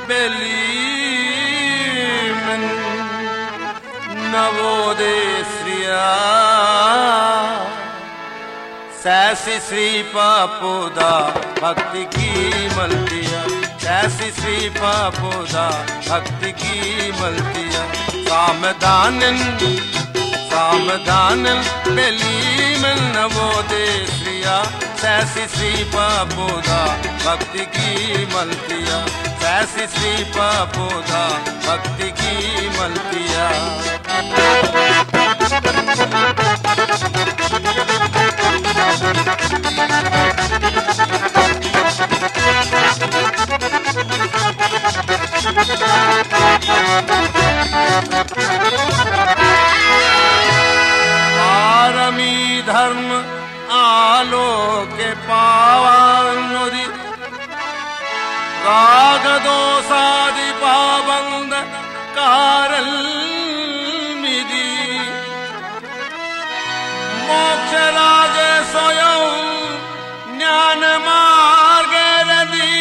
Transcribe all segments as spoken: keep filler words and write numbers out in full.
बेलीमन नवोदयश्रिया sassy Shri पापोदा भक्ति की मलतिया sassy Shri पापोदा भक्ति की मलतिया सामदानन सामदानन बेलीमन नवोदयश्रिया सैसी श्री पापोदा भक्ति की मलतिया सैसी श्री पापोदा भक्ति की मलतिया पारमी धर्म आलोक पावन राग दोषादि पाबंद कारल मिदी मोक्ष राज स्वयं ज्ञान मार्ग रदी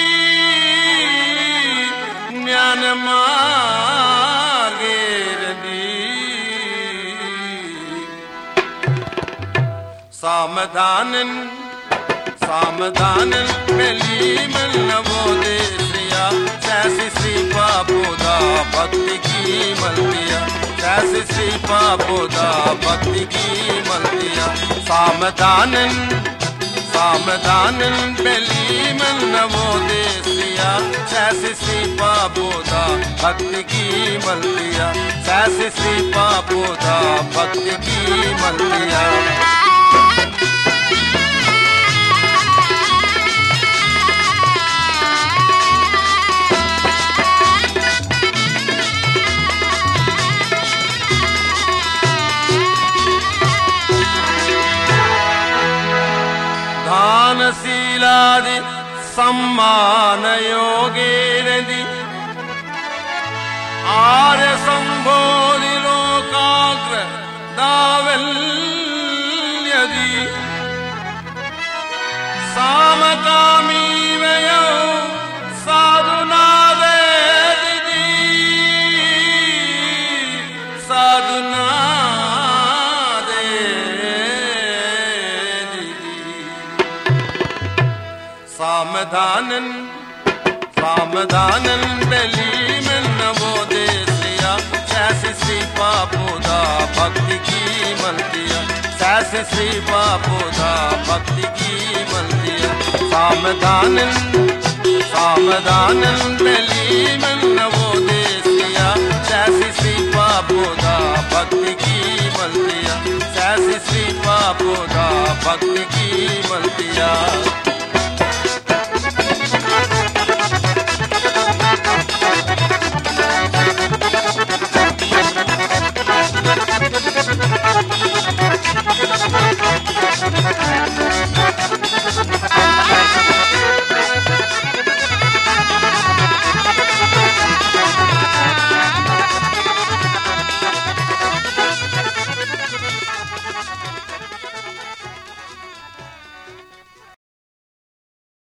ज्ञान मार्ग रदी सामदानन सामदानन बेलीमन नवोदयश्रिया सैसी श्री पापोदा भक्ति की मलतिया सैसी श्री पापोदा भक्ति की मलतिया सामदानन सामदानन बेलीमन नवोदयश्रिया सैसी श्री पापोदा भक्ति की मलतिया सैसी श्री पापोदा भक्ति की मलतिया दानशीलादि सम्मान योगेरदि आर्य संबोधि लोकाग्र दावल्यदि सामकामी वयो साधुनादे दिदि साधुनादे सामदानन सामदानन बेलीमन नवोदयश्रिया सैसी श्री पापोदा भक्ति की मलतिया सैसी श्री पापोदा भक्ति की मलतिया सामदानन सामदानन बेलीमन नवोदयश्रिया सैसी श्री पापोदा भक्ति की मलतिया सैसी श्री पापोदा भक्ति की मलतिया